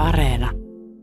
Areena.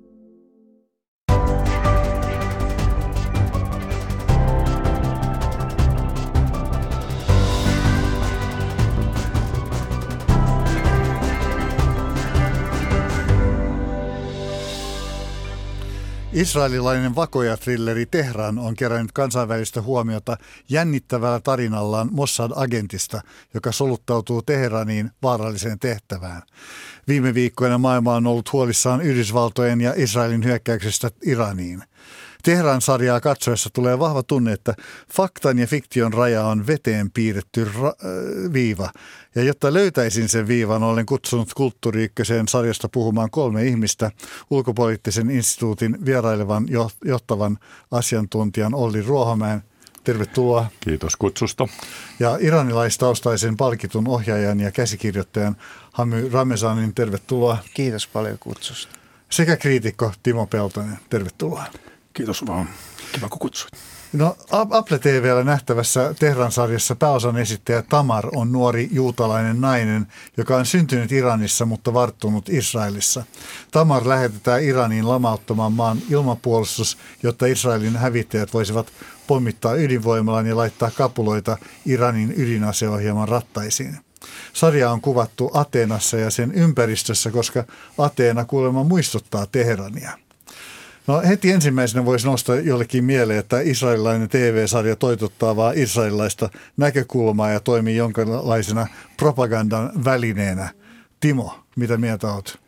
Israelilainen vakoja-thrilleri Tehran on kerännyt kansainvälistä huomiota jännittävällä tarinallaan Mossad-agentista, joka soluttautuu Teheraniin vaaralliseen tehtävään. Viime viikkoina maailma on ollut huolissaan Yhdysvaltojen ja Israelin hyökkäyksestä Iraniin. Tehran-sarjaa katsoessa tulee vahva tunne, että faktan ja fiktion raja on veteen piirretty viiva. Ja jotta löytäisin sen viivan, olen kutsunut Kulttuuri Ykköseen sarjasta puhumaan 3 ihmistä, ulkopoliittisen instituutin vierailevan johtavan asiantuntijan Olli Ruohomäen. Tervetuloa. Kiitos kutsusta. Ja iranilaistaustaisen palkitun ohjaajan ja käsikirjoittajan Hamy Ramezanin. Tervetuloa. Kiitos paljon kutsusta. Sekä kriitikko Timo Peltonen. Tervetuloa. Kiitos vaan. Kiva kun kutsuit. No, Apple TV:llä nähtävässä Tehran-sarjassa pääosan esittäjä Tamar on nuori juutalainen nainen, joka on syntynyt Iranissa, mutta varttunut Israelissa. Tamar lähetetään Iraniin lamauttamaan maan ilmapuolustus, jotta Israelin hävittäjät voisivat pommittaa ydinvoimalan ja laittaa kapuloita Iranin ydinaseohjelman rattaisiin. Sarja on kuvattu Ateenassa ja sen ympäristössä, koska Ateena kuulemma muistuttaa Teherania. No heti ensimmäisenä voisi nostaa jollekin mieleen, että israelilainen TV-sarja toitottaa vaan israelilaista näkökulmaa ja toimii jonkinlaisena propagandan välineenä. Timo, mitä mieltä olet?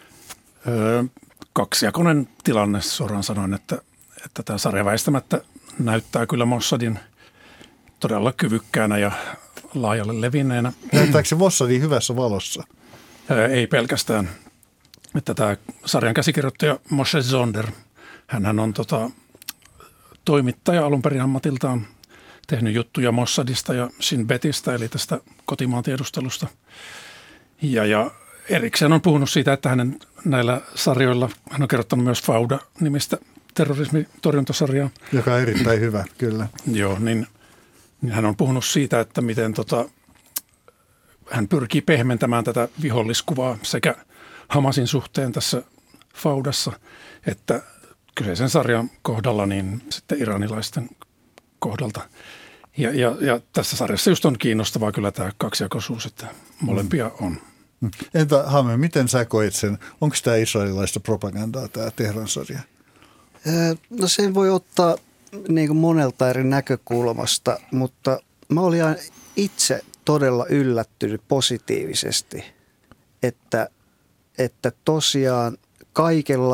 Kaksijakoinen tilanne suoraan sanoen, että tämä sarja väistämättä näyttää kyllä Mossadin todella kyvykkäänä ja laajalle levinneenä. Näyttääkö se Mossadin hyvässä valossa? Ei pelkästään. Että tämä sarjan käsikirjoittaja Moshe Zonder, hänhän on toimittaja alun perin ammatiltaan, tehnyt juttuja Mossadista ja Shin Betistä, eli tästä kotimaan tiedustelusta. Ja erikseen on puhunut siitä, että hänen näillä sarjoilla, hän on kerrottanut myös Fauda-nimistä terrorismitorjuntasarjaa. Joka on erittäin hyvä, kyllä. Joo, niin hän on puhunut siitä, että miten hän pyrkii pehmentämään tätä viholliskuvaa sekä Hamasin suhteen tässä Faudassa, että kyseisen sarjan kohdalla, niin sitten iranilaisten kohdalta. Ja tässä sarjassa just on kiinnostavaa kyllä tämä kaksijakoisuus, että molempia on. Entä Hame, miten sä koet sen? Onko tämä israelilaista propagandaa, tämä Tehran-sarja? No sen voi ottaa niin kuin monelta eri näkökulmasta, mutta mä olin itse todella yllättynyt positiivisesti, että tosiaan kaikella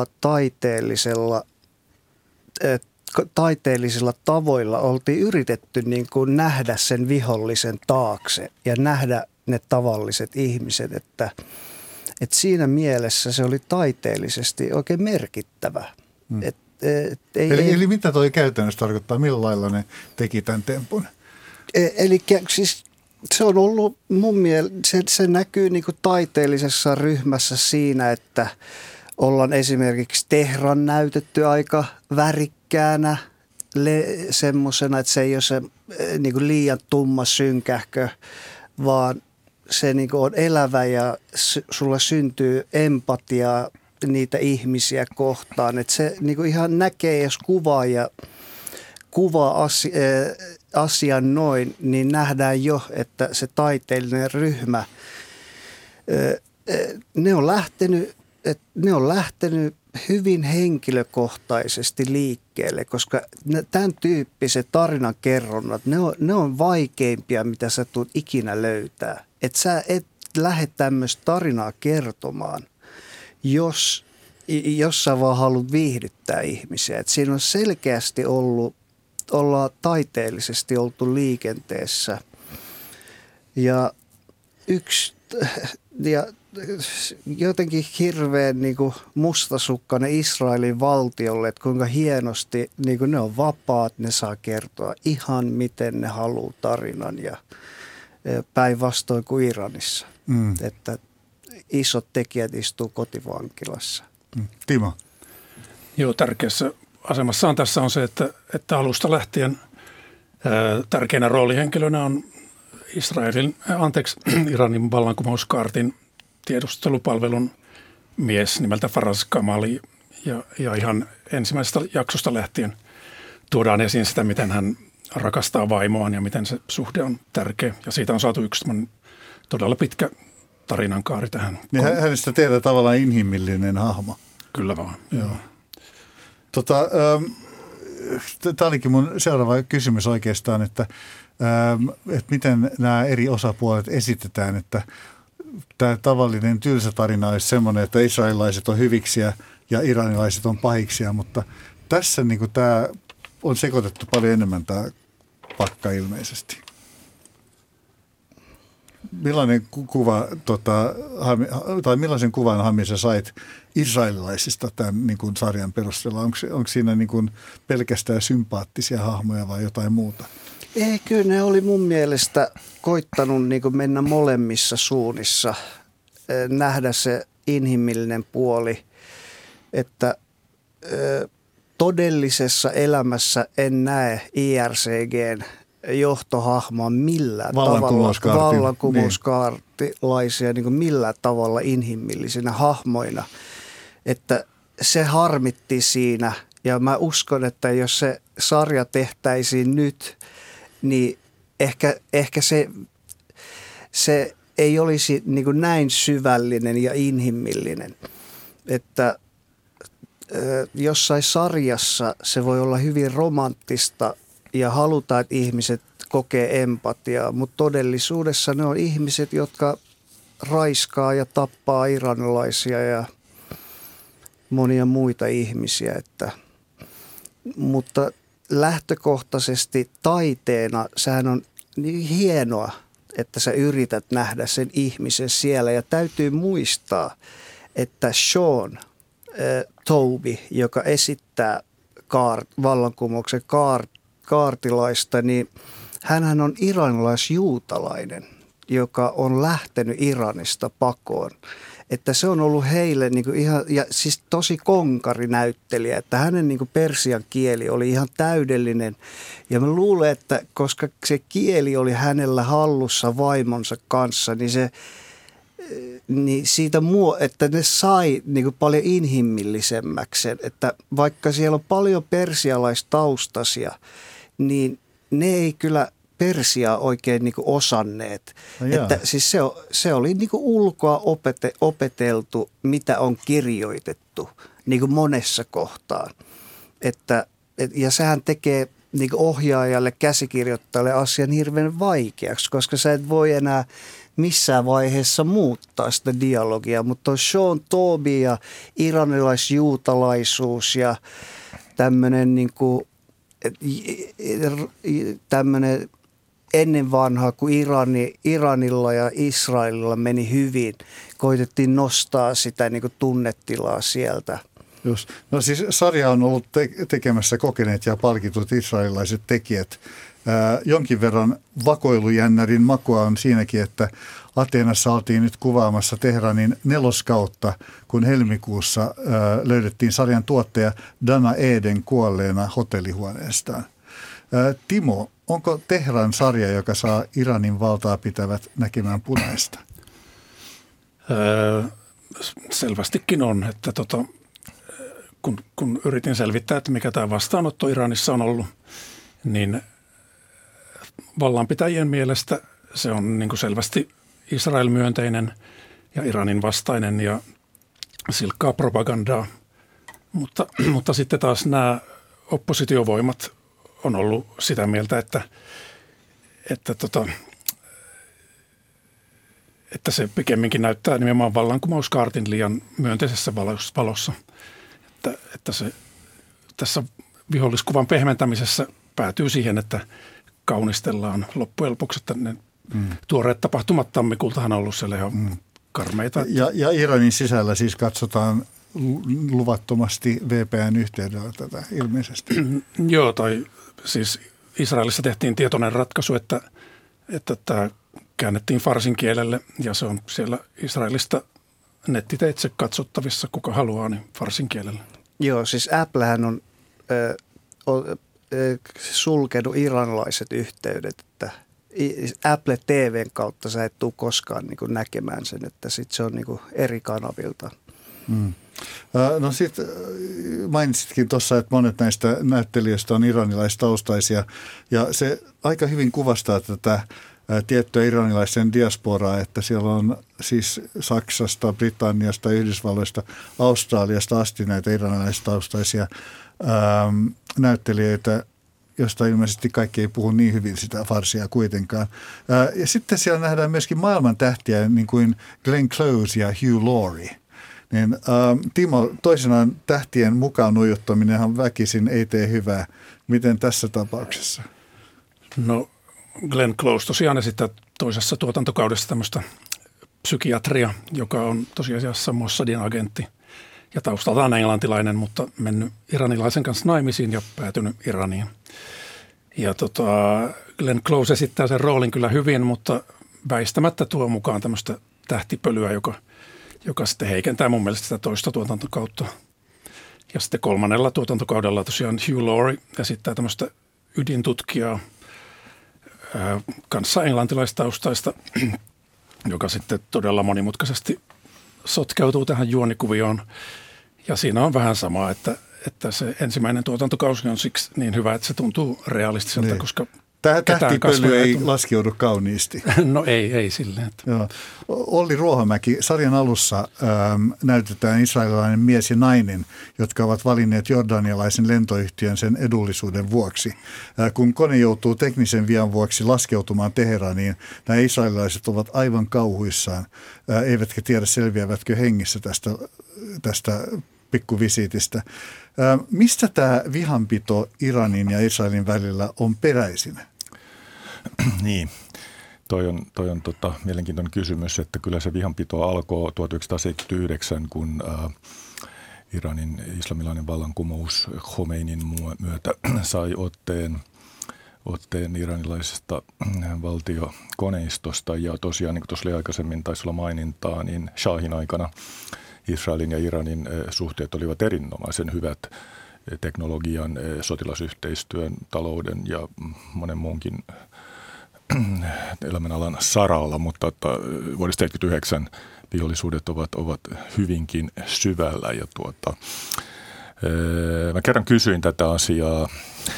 taiteellisilla tavoilla oltiin yritetty niin kuin nähdä sen vihollisen taakse ja nähdä ne tavalliset ihmiset, että siinä mielessä se oli taiteellisesti oikein merkittävä. Eli mitä toi käytännössä tarkoittaa? Millä lailla ne teki tämän tempun? Eli siis se on ollut mun mielestä, se näkyy niin kuin taiteellisessa ryhmässä siinä, että ollaan esimerkiksi Tehran näytetty aika värikkäänä, semmoisena, että se ei ole se niin kuin liian tumma synkähkö, vaan se niin kuin on elävä ja sulla syntyy empatiaa niitä ihmisiä kohtaan. Että se niin kuin ihan näkee, jos kuvaa asian noin, niin nähdään jo, että se taiteellinen ryhmä, ne on lähtenyt hyvin henkilökohtaisesti liikkeelle, koska tämän tyyppiset tarinankerronnat, ne on vaikeimpia, mitä sä tulet ikinä löytää. Että sä et lähde tämmöistä tarinaa kertomaan, jos sä vaan haluat viihdyttää ihmisiä. Että siinä on selkeästi ollaan taiteellisesti oltu liikenteessä. Ja jotenkin hirveän niin kuin mustasukkainen Israelin valtiolle, että kuinka hienosti niin kuin ne on vapaat, ne saa kertoa ihan miten ne haluaa tarinan ja päinvastoin kuin Iranissa. Että isot tekijät istuu kotivankilassa. Timo. Joo, tärkeässä asemassaan tässä on se, että alusta lähtien tärkeänä roolihenkilönä on Iranin vallankumouskaartin tiedustelupalvelun mies nimeltä Faraz Kamali ja ihan ensimmäisestä jaksosta lähtien tuodaan esiin sitä, miten hän rakastaa vaimoaan ja miten se suhde on tärkeä. Ja siitä on saatu yksi todella pitkä tarinankaari tähän. Niin hänestä tehdään tavallaan inhimillinen hahmo. Kyllä vaan. Joo. Tämä olikin mun seuraava kysymys oikeastaan, että miten nämä eri osapuolet esitetään, että tämä tavallinen tylsä tarina olisi semmoinen, että israelilaiset on hyviksiä ja iranilaiset on pahiksia, mutta tässä niin kuin tämä on sekoitettu paljon enemmän tämä pakka ilmeisesti. Millainen kuva, tai millaisen kuvan, Hami, sä sait israelilaisista tämän niin kuin sarjan perusteella? Onko siinä niin kuin pelkästään sympaattisia hahmoja vai jotain muuta? Ei, kyllä ne oli mun mielestä koittanut niin kuin mennä molemmissa suunnissa, nähdä se inhimillinen puoli, että todellisessa elämässä en näe IRCGn johtohahmoa millään tavalla, vallankumouskaartilaisia niin kuin millään tavalla inhimillisinä hahmoina, että se harmitti siinä ja mä uskon, että jos se sarja tehtäisiin nyt, niin ehkä se ei olisi niin kuin näin syvällinen ja inhimillinen, että jossain sarjassa se voi olla hyvin romanttista ja halutaan, että ihmiset kokee empatiaa, mutta todellisuudessa ne on ihmiset, jotka raiskaa ja tappaa iranilaisia ja monia muita ihmisiä. Mutta lähtökohtaisesti taiteena sehän on niin hienoa, että sä yrität nähdä sen ihmisen siellä ja täytyy muistaa, että Sean Toby, joka esittää vallankumouksen kaartilaista, niin hänhän on iranilaisjuutalainen, joka on lähtenyt Iranista pakoon. Että se on ollut heille niin kuin ihan, ja siis tosi konkarinäyttelijä, että hänen niin kuin persian kieli oli ihan täydellinen. Ja mä luulen, että koska se kieli oli hänellä hallussa vaimonsa kanssa, niin siitä että ne sai niin kuin paljon inhimillisemmäksi. Että vaikka siellä on paljon persialaistaustaisia, niin ne ei kyllä persiaa oikein niin kuin osanneet. Että siis se oli niin kuin ulkoa opeteltu, mitä on kirjoitettu niin kuin monessa kohtaan. Ja sehän tekee niin kuin ohjaajalle, käsikirjoittajalle asian hirveän vaikeaksi, koska sä et voi enää missään vaiheessa muuttaa sitä dialogia. Mutta on Sean Toby ja iranilaisjuutalaisuus ja tämmöinen niin kuin tämmöinen ennen vanhaa, kun Iranilla ja Israelilla meni hyvin, koitettiin nostaa sitä niin kuin tunnetilaa sieltä. Just. No siis sarja on ollut tekemässä kokeneet ja palkitut israelilaiset tekijät. Jonkin verran vakoilujännärin makua on siinäkin, että Ateenassa oltiin nyt kuvaamassa Teheranin 4. kautta, kun helmikuussa löydettiin sarjan tuottaja Dana Eden kuolleena hotellihuoneestaan. Timo, onko Teheran sarja, joka saa Iranin valtaa pitävät näkemään punaista? Selvästikin on, että kun yritin selvittää, että mikä tämä vastaanotto Iranissa on ollut, niin vallanpitäjien mielestä se on niin kuin selvästi Israel-myönteinen ja Iranin vastainen ja silkkaa propagandaa. Mutta sitten taas nämä oppositiovoimat on ollut sitä mieltä, että se pikemminkin näyttää nimenomaan vallankumouskaartin liian myönteisessä valossa. Että se tässä viholliskuvan pehmentämisessä päätyy siihen, että kaunistellaan loppujen lopuksi, että ne tuoreet tapahtumat tammikuultahan on ollut siellä ihan karmeita. Ja Iranin sisällä siis katsotaan luvattomasti VPN yhteydellä tätä ilmeisesti. Joo, tai siis Israelissa tehtiin tietoinen ratkaisu, että tämä käännettiin farsin kielelle ja se on siellä Israelista nettiteitse katsottavissa, kuka haluaa, niin farsin kielellä. Joo, siis Applehän on sulkenut iranilaiset yhteydet, että Apple TVn kautta sä et tule koskaan niin kuin näkemään sen, että sit se on niin kuin eri kanavilta. No sitten mainitsitkin tuossa, että monet näistä näyttelijöistä on iranilaistaustaisia ja se aika hyvin kuvastaa tätä tiettyä iranilaisen diasporaa, että siellä on siis Saksasta, Britanniasta, Yhdysvalloista, Australiasta asti näitä iranilaistaustaisia näyttelijöitä, josta ilmeisesti kaikki ei puhu niin hyvin sitä farsia kuitenkaan. Ja sitten siellä nähdään myöskin maailman tähtiä, niin kuin Glenn Close ja Hugh Laurie. Niin, Timo, toisinaan tähtien mukaan nuijottaminenhan väkisin ei tee hyvää. Miten tässä tapauksessa? No Glenn Close tosiaan esittää toisessa tuotantokaudessa tämmöistä psykiatria, joka on tosiasiassa Mossadin agentti ja taustaltaan englantilainen, mutta mennyt iranilaisen kanssa naimisiin ja päätynyt Iraniin. Ja Glenn Close esittää sen roolin kyllä hyvin, mutta väistämättä tuo mukaan tämmöistä tähtipölyä, joka sitten heikentää mun mielestä sitä toista tuotantokautta. Ja sitten kolmannella tuotantokaudella tosiaan Hugh Laurie esittää tämmöistä ydintutkijaa kanssa englantilaistaustaista, joka sitten todella monimutkaisesti sotkeutuu tähän juonikuvioon. Ja siinä on vähän sama, että se ensimmäinen tuotantokausi on siksi niin hyvä, että se tuntuu realistiselta, koska tämä tähtipöly ei laskeudu kauniisti. No ei silleen. Joo. Olli Ruohomäki, sarjan alussa näytetään israelilainen mies ja nainen, jotka ovat valinneet jordanialaisen lentoyhtiön sen edullisuuden vuoksi. Kun kone joutuu teknisen vian vuoksi laskeutumaan Teheraniin, nämä israelilaiset ovat aivan kauhuissaan, eivätkä tiedä selviävätkö hengissä tästä pikkuvisiitistä. Mistä tämä vihanpito Iranin ja Israelin välillä on peräisin? Niin, toi on mielenkiintoinen kysymys, että kyllä se vihanpito alkoi 1979, kun Iranin islamilainen vallankumous Khomeinin myötä sai otteen iranilaisesta valtiokoneistosta. Ja tosiaan, niin kuin tuossa oli aikaisemmin, taisi olla mainintaa, niin Shahin aikana Israelin ja Iranin suhteet olivat erinomaisen hyvät teknologian, sotilasyhteistyön, talouden ja monen muunkin elämänalan saralla, mutta vuodesta 1979 vihollisuudet ovat hyvinkin syvällä. Ja mä kerran kysyin tätä asiaa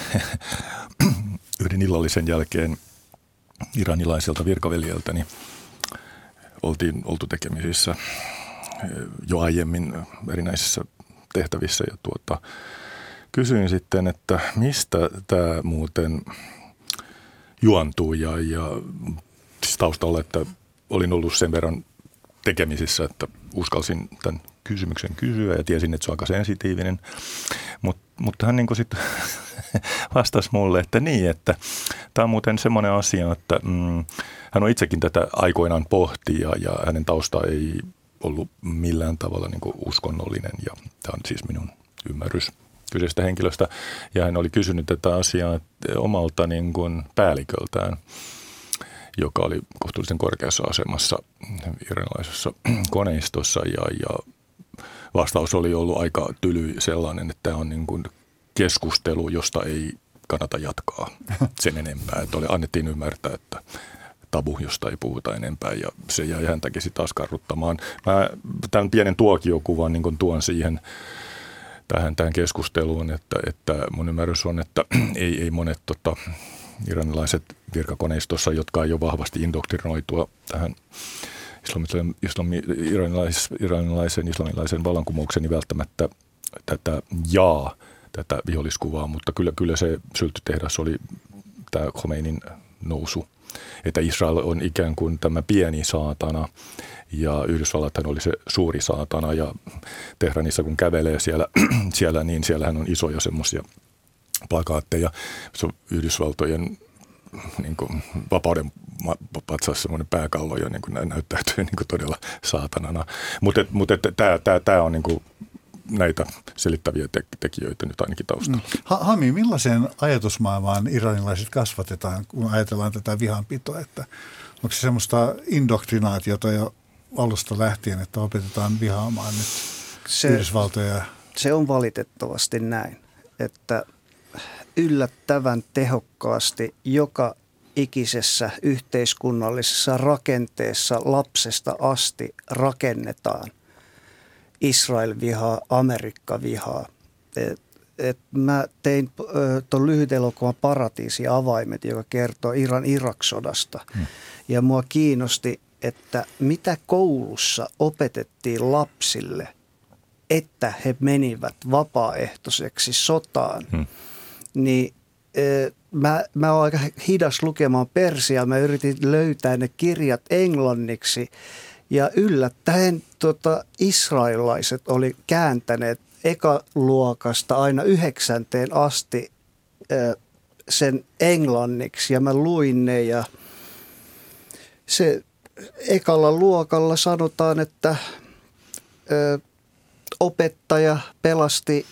yhden illallisen jälkeen iranilaiselta virkaveljeltäni. Oltiin oltu tekemisissä jo aiemmin erinäisissä tehtävissä ja kysyin sitten, että mistä tämä muuten juontuu ja siis taustalla, että olin ollut sen verran tekemisissä, että uskalsin tämän kysymyksen kysyä ja tiesin, että se on aika sensitiivinen, mutta hän niin kuin sitten vastasi mulle, että niin, että tämä on muuten semmoinen asia, että hän on itsekin tätä aikoinaan pohti ja hänen tausta ei ollut millään tavalla niin kuin uskonnollinen ja tämä on siis minun ymmärrys kyseisestä henkilöstä. Ja hän oli kysynyt tätä asiaa omalta niin kuin päälliköltään, joka oli kohtuullisen korkeassa asemassa iranilaisessa koneistossa ja vastaus oli ollut aika tyly sellainen, että tämä on niin kuin keskustelu, josta ei kannata jatkaa sen enempää. Että annettiin ymmärtää, että tabu, josta ei puhuta enempää ja se jäi häntäkin sitten askarruttamaan. Mä tämän pienen tuokiokuvan niin kuin tuon siihen tähän keskusteluun, että mun ymmärrys on, että ei monet iranilaiset virkakoneistossa, jotka ei ole vahvasti indoktrinoitua tähän islamilaisen vallankumouksen, niin välttämättä tätä viholliskuvaa, mutta kyllä se sylttytehdas oli tämä Khomeinin nousu, että Israel on ikään kuin tämä pieni saatana ja Yhdysvallathan oli se suuri saatana ja Tehranissa kun kävelee siellä niin siellähän on isoja semmoisia plakaatteja, se on Yhdysvaltojen niin kuin vapauden patsas semmoinen pääkallo jo niin kuin näyttäytyy niin kuin todella saatanana, mutta tämä on niin kuin näitä selittäviä tekijöitä nyt ainakin taustalla. Hami, millaiseen ajatusmaailmaan iranilaiset kasvatetaan, kun ajatellaan tätä vihanpitoa, että onko se semmoista indoktrinaatiota jo alusta lähtien, että opetetaan vihaamaan nyt Yhdysvaltoja? Se on valitettavasti näin, että yllättävän tehokkaasti joka ikisessä yhteiskunnallisessa rakenteessa lapsesta asti rakennetaan Israel-vihaa, Amerikka-vihaa. Mä tein tuon lyhyt elokuvan Paratiisin avaimet, joka kertoo Iran-Irak-sodasta. Ja mua kiinnosti, että mitä koulussa opetettiin lapsille, että he menivät vapaaehtoiseksi sotaan. Niin mä oon aika hidas lukemaan persiaa. Mä yritin löytää ne kirjat englanniksi. Ja yllättäen israelilaiset oli kääntäneet ekaluokasta aina 9. asti sen englanniksi. Ja mä luin ne ja se ekalla luokalla sanotaan, että opettaja pelasti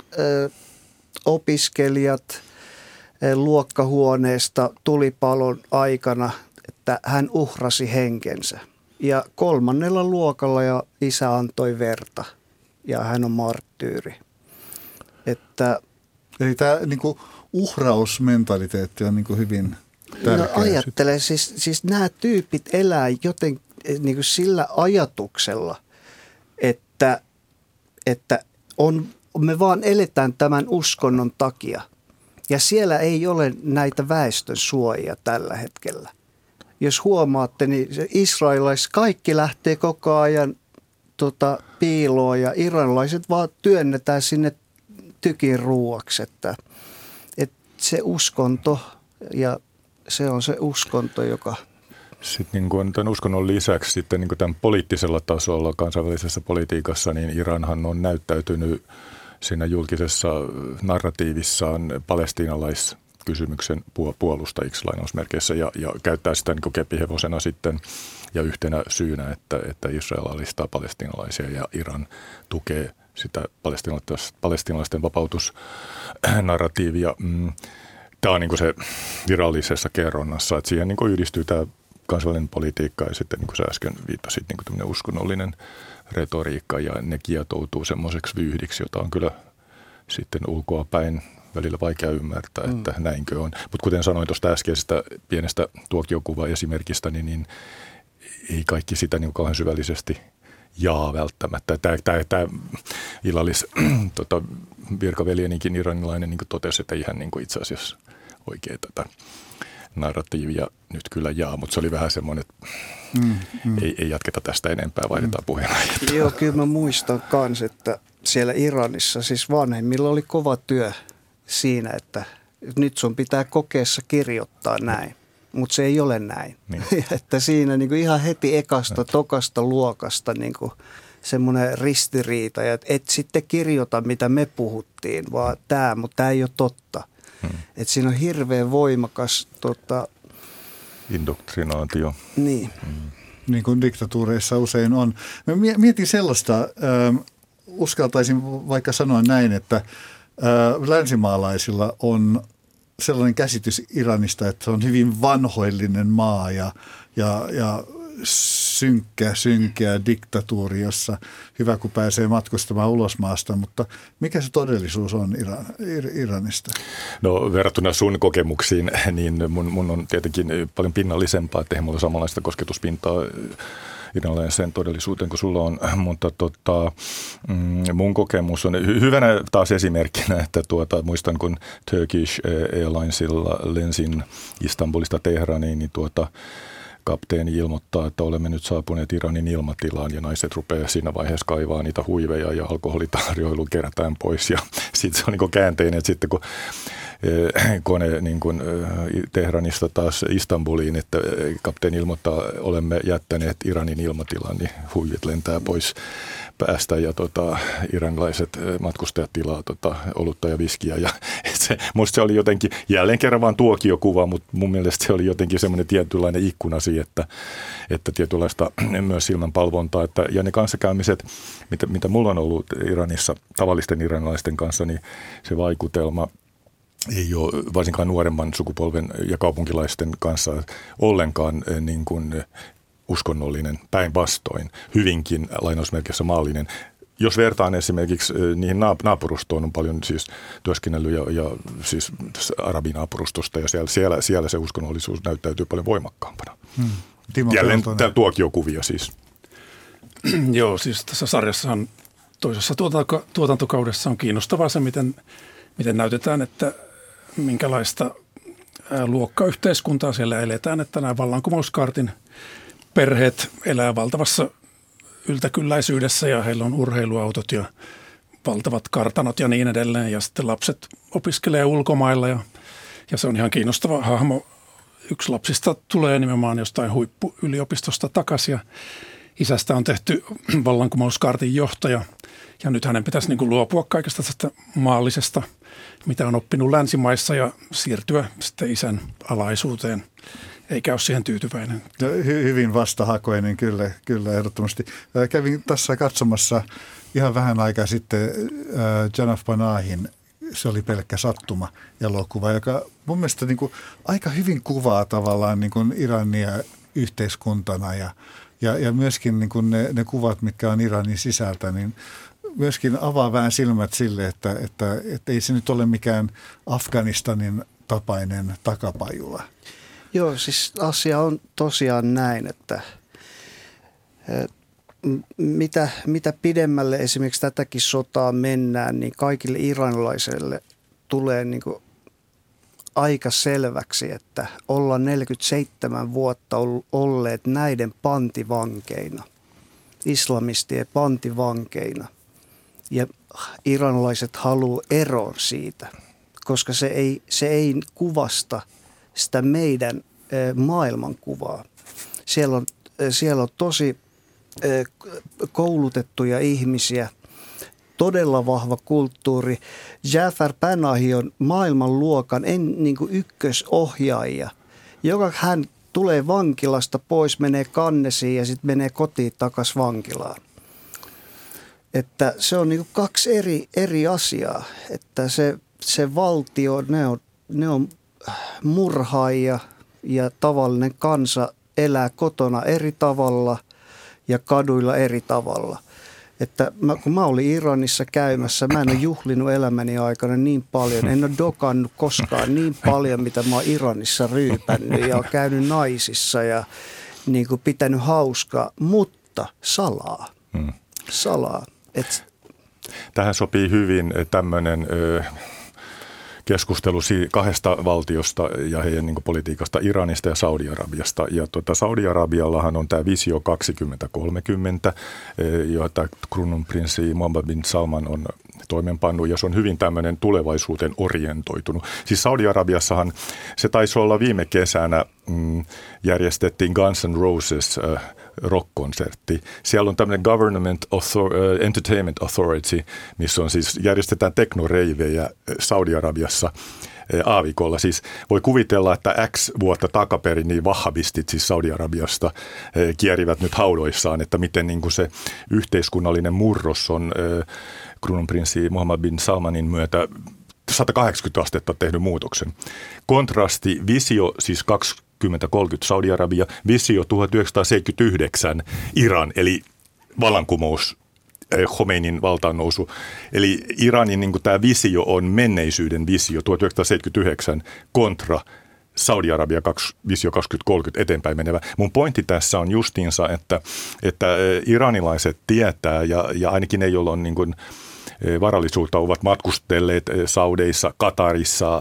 opiskelijat luokkahuoneesta tulipalon aikana, että hän uhrasi henkensä. Ja 3. luokalla ja isä antoi verta ja hän on marttyyri. Eli tämä niinku uhrausmentaliteetti on niinku hyvin tärkeä. No ajattele, siis nämä tyypit elää joten niinku sillä ajatuksella, että me vaan eletään tämän uskonnon takia. Ja siellä ei ole näitä väestön suojia tällä hetkellä. Jos huomaatte, niin israelilaiset kaikki lähtee koko ajan piiloon ja iranilaiset vaan työnnetään sinne tykin ruuaksi. Että se uskonto ja se on se uskonto, joka... Sitten niin kuin tämän uskonnon lisäksi sitten niin kuin tämän poliittisella tasolla kansainvälisessä politiikassa, niin Iranhan on näyttäytynyt siinä julkisessa narratiivissaan palestiinalaiskysymyksen puolustajiksi lainausmerkeissä ja käyttää sitä niin kuin keppihevosena sitten ja yhtenä syynä, että Israel alistaa palestiinalaisia ja Iran tukee sitä palestiinalaisten vapautusnarratiivia. Tämä on niin kuin se virallisessa kerronnassa, että siihen niin kuin yhdistyy tämä kansainvälinen politiikka ja sitten niin kuin sä äsken viittasit niin kuin tämmöinen uskonnollinen retoriikka ja ne kietoutuu semmoiseksi vyyhdiksi, jota on kyllä sitten ulkoa päin välillä vaikea ymmärtää, että näinkö on. Mutta kuten sanoin tuosta äskeisestä pienestä tuokiokuva-esimerkistä, niin ei kaikki sitä niin kauhean syvällisesti jaa välttämättä. Tämä virkaveljenikin iranilainen niin totesi, että ihan niin itse asiassa oikein tätä narratiivia nyt kyllä jaa, mutta se oli vähän semmoinen, että ei jatketa tästä enempää, vaihdetaan puheenaihetta. Joo, kyllä mä muistan kans, että siellä Iranissa siis vanhemmilla oli kova työ siinä, että nyt sun pitää kokeessa kirjoittaa näin, mutta se ei ole näin. Niin. Että siinä niin kuin ihan heti tokasta luokasta niin kuin semmoinen ristiriita, ja et sitten kirjoita, mitä me puhuttiin, vaan mutta tämä ei ole totta. Että siinä on hirveän voimakas indoktrinaatio. Niin. Niin kuin diktatuureissa usein on. Mä mietin sellaista, uskaltaisin vaikka sanoa näin, että länsimaalaisilla on sellainen käsitys Iranista, että se on hyvin vanhoillinen maa ja synkkä diktatuuri, jossa hyvä kun pääsee matkustamaan ulos maasta, mutta mikä se todellisuus on Iranista? No verrattuna sun kokemuksiin, niin mun on tietenkin paljon pinnallisempaa, että eihän mulla samanlaista kosketuspintaa iranilaiseen todellisuuteen kuin sulla on, mutta mun kokemus on hyvänä taas esimerkkinä, että muistan kun Turkish Airlinesilla lensin Istanbulista Teheraniin, niin kapteeni ilmoittaa, että olemme nyt saapuneet Iranin ilmatilaan ja naiset rupeaa siinä vaiheessa kaivaa niitä huiveja ja alkoholitarjoilu kerätään pois. Ja sitten se on niin käänteinen, että sitten kun kone niin kuin Teheranista taas Istanbuliin, että kapteeni ilmoittaa, olemme jättäneet Iranin ilmatilaan, niin huivit lentää pois päästä ja iranilaiset matkustajat tilaa olutta ja viskiä. Ja musta se oli jotenkin jälleen kerran vaan tuokiokuva, mutta mun mielestä se oli jotenkin semmoinen tietynlainen ikkuna siihen, että tietynlaista myös silmänpalvontaa. Ja ne kanssakäymiset, mitä mulla on ollut Iranissa tavallisten iranilaisten kanssa, niin se vaikutelma ei ole varsinkaan nuoremman sukupolven ja kaupunkilaisten kanssa ollenkaan niin kuin uskonnollinen, päinvastoin, hyvinkin lainausmerkissä maallinen. Jos vertaan esimerkiksi niihin naapurustoon, on paljon siis työskennellyt ja siis arabinaapurustosta ja siellä se uskonnollisuus näyttäytyy paljon voimakkaampana. Jälleen tuokiokuvia siis. Joo, siis tässä sarjassahan toisessa tuotantokaudessa on kiinnostavaa se, miten näytetään, että minkälaista luokkayhteiskuntaa siellä eletään, että nämä vallankumouskaartin perheet elää valtavassa yltäkylläisyydessä ja heillä on urheiluautot ja valtavat kartanot ja niin edelleen. Ja sitten lapset opiskelee ulkomailla ja se on ihan kiinnostava hahmo. Yksi lapsista tulee nimenomaan jostain huippuyliopistosta takaisin ja isästä on tehty vallankumouskaartin johtaja. Ja nyt hänen pitäisi niin kuin luopua kaikesta tästä maallisesta, mitä on oppinut länsimaissa ja siirtyä sitten isän alaisuuteen. Eikä ole siihen tyytyväinen. Hyvin vastahakoinen, kyllä ehdottomasti. Kävin tässä katsomassa ihan vähän aikaa sitten Janaf Panahin, se oli pelkkä sattuma elokuva, joka mun mielestä niin kuin aika hyvin kuvaa tavallaan niin kuin Irania yhteiskuntana ja myöskin niin kuin ne kuvat, mitkä on Iranin sisältä, niin myöskin avaa vähän silmät sille, että ei se nyt ole mikään Afganistanin tapainen takapajula. Joo, siis asia on tosiaan näin, että mitä pidemmälle esimerkiksi tätäkin sotaa mennään, niin kaikille iranilaisille tulee niin kuin aika selväksi, että ollaan 47 vuotta olleet näiden pantivankeina, islamistien pantivankeina. Ja iranilaiset haluaa eroon siitä, koska se ei kuvasta sitä meidän maailmankuvaa. Siellä on tosi koulutettuja ihmisiä, todella vahva kulttuuri. Jafar Panahi on maailmanluokan niin kuin ykkösohjaaja, joka hän tulee vankilasta pois, menee kannesiin ja sitten menee kotiin takaisin vankilaan. Että se on niin kuin kaksi eri asiaa, että se valtio, ne on murhaajia ja tavallinen kansa elää kotona eri tavalla ja kaduilla eri tavalla. Että kun mä olin Iranissa käymässä, mä en ole juhlinut elämäni aikana niin paljon, en ole dokannut koskaan niin paljon, mitä mä oon Iranissa ryypännyt ja oon käynyt naisissa ja niin kuin pitänyt hauskaa, mutta salaa. Salaa. Tähän sopii hyvin tämmöinen keskustelu kahdesta valtiosta ja heidän niin politiikasta, Iranista ja Saudi-Arabiasta. Ja Saudi-Arabiallahan on tämä Visio 2030, jota kruununprinssi Mohammed bin Salman on toimeenpannut, ja se on hyvin tämmöinen tulevaisuuteen orientoitunut. Siis Saudi-Arabiassahan se taisi olla viime kesänä, järjestettiin Guns N' Roses rock-konsertti. Siellä on tämmöinen Government Entertainment Authority, missä on siis järjestetään teknoreivejä Saudi-Arabiassa aavikolla. Siis voi kuvitella, että X vuotta takaperin niin wahhabistit siis Saudi-Arabiasta kierivät nyt haudoissaan, että miten niin kuin se yhteiskunnallinen murros on kruununprinssi Mohammed bin Salmanin myötä 180 astetta tehnyt muutoksen. Kontrasti Visio siis 2030 Saudi-Arabia, Visio 1979 Iran, eli vallankumous, Khomeinin valtaannousu. Eli Iranin niin kuin tämä visio on menneisyyden visio 1979 kontra Saudi-Arabia visio 2030 eteenpäin menevä. Mun pointti tässä on justiinsa, että iranilaiset tietää ja ainakin ne, joilla on niin kuin varallisuutta, ovat matkustelleet Saudeissa, Katarissa,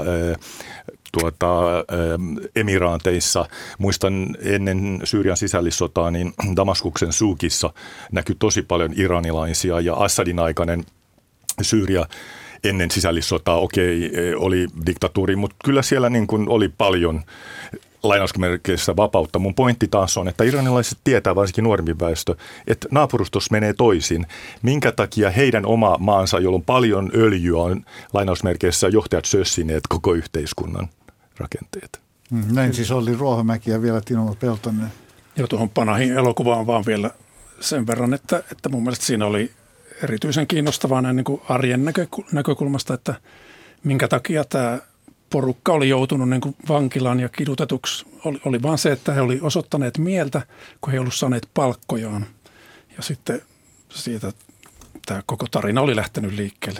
Emiraateissa. Muistan ennen Syyrian sisällissotaa, niin Damaskuksen suukissa näkyi tosi paljon iranilaisia ja Assadin aikainen Syyria ennen sisällissotaa, oli diktatuuri, mutta kyllä siellä niin kuin oli paljon lainausmerkeissä vapautta. Mun pointti taas on, että iranilaiset tietää, varsinkin nuorempi väestö, että naapurustus menee toisin. Minkä takia heidän oma maansa, jolla on paljon öljyä, on lainausmerkeissä johtajat sössineet koko yhteiskunnan rakenteet. Näin siis oli Ruohomäki ja vielä Timo Peltonen. Joo, tuohon Panahin elokuvaan vaan vielä sen verran, että mun mielestä siinä oli erityisen kiinnostavaa näin niin kuin arjen näkökulmasta, että minkä takia tämä porukka oli joutunut niin kuin vankilaan ja kidutetuksi. Oli vaan se, että he oli osoittaneet mieltä, kun he ei ollut saaneet palkkojaan. Ja sitten siitä tämä koko tarina oli lähtenyt liikkeelle.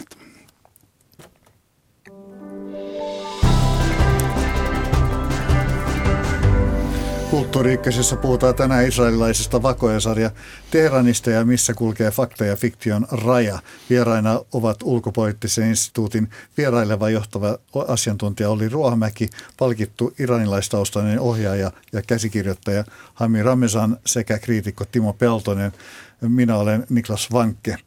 Kulttuuri Ykkösessä puhutaan tänään israelilaisesta vakoajasarja Teheranista ja missä kulkee fakta ja fiktion raja. Vieraina ovat Ulkopoliittisen instituutin vieraileva johtava asiantuntija Olli Ruohamäki, palkittu iranilaistaustainen ohjaaja ja käsikirjoittaja Hami Ramezan sekä kriitikko Timo Peltonen. Minä olen Niklas Vankke.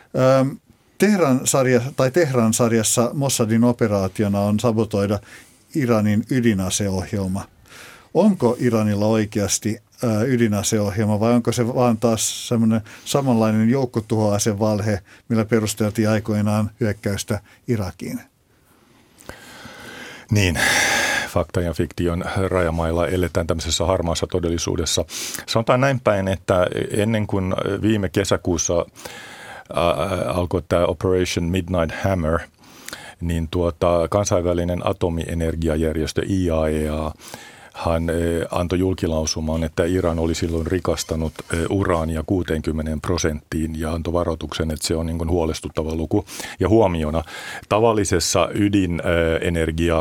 Tehran-sarjassa Mossadin operaationa on sabotoida Iranin ydinaseohjelma. Onko Iranilla oikeasti ydinaseohjelma vai onko se vaan taas semmoinen samanlainen joukkotuhoasevalhe, millä perusteltiin aikoinaan hyökkäystä Irakiin? Niin, fakta ja fiktion rajamailla eletään tämmöisessä harmaassa todellisuudessa. Sanotaan näin päin, että ennen kuin viime kesäkuussa alkoi tämä Operation Midnight Hammer, niin kansainvälinen atomienergiajärjestö IAEA hän antoi julkilausumaan, että Iran oli silloin rikastanut uraania 60% ja antoi varoituksen, että se on niin kuin huolestuttava luku. Ja huomiona tavallisessa ydinenergia